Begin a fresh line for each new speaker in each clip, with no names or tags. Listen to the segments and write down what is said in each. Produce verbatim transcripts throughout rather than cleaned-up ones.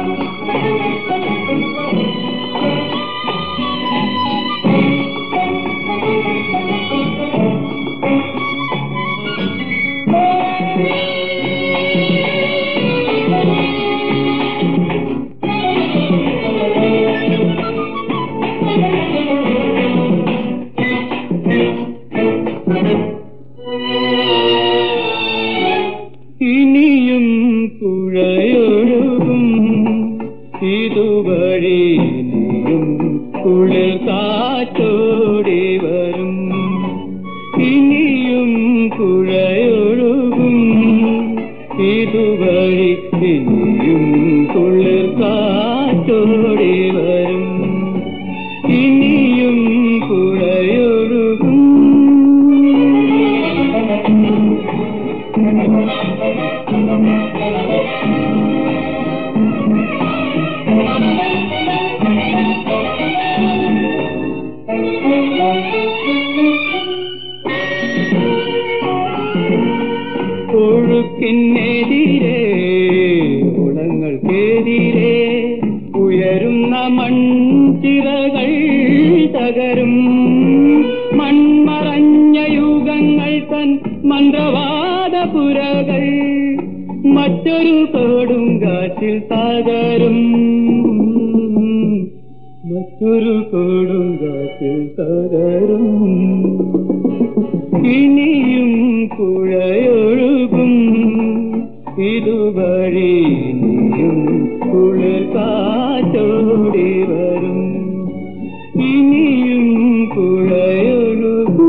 ഇനിയും പുഴയൊഴുകും ഇതുവഴി ഇനിയും കുളിർ കാറ്റോടി വരും. ഇനിയും പുഴയൊഴുകും ഇതുവഴി ഇനിയും കുളിർ കാറ്റോടി വരും. ഇനിയും പുഴയൊഴുകും. ഒഴുക്കിനെതിരെ ഓളങ്ങൾക്കെതിരെ ഉയരുന്ന മൺചിറകൾ തകരും. മൺമറഞ്ഞ യുഗങ്ങൾ തൻ മന്ത്രവാദപുരകൾ മറ്റൊരു കൊടുങ്കാറ്റിൽ തകരും. മറ്റൊരു കൊടുങ്കാറ്റിൽ തകരും. ഇനിയും പുഴയൊഴുകും ഇതുവഴി ഇനിയും കുളിർ കാറ്റോടി വരും. ഇനിയും പുഴയൊഴുകും.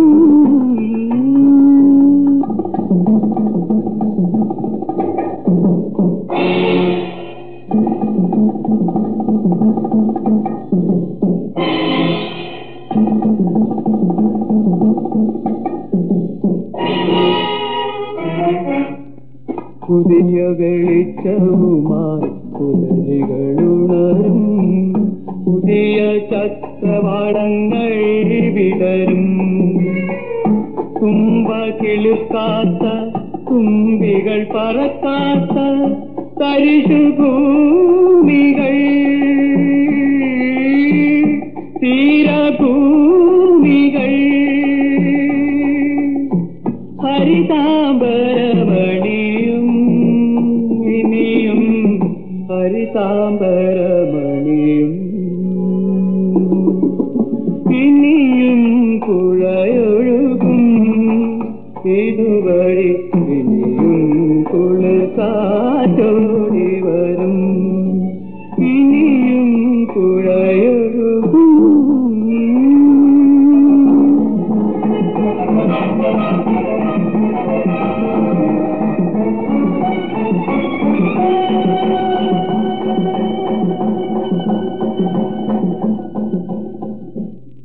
പുതിയ വെളിച്ചവുമായി പുലരികളുണരും. പുതിയ ചക്രവാളങ്ങൾ വിടരും. തുമ്പ കിളുക്കാത്ത തുമ്പികൾ പറക്കാത്ത തരിശുഭൂമികൾ തീരഭൂമികൾ ഹരിതാംബരമണിയും ഇനിയും ഹരിതാംബര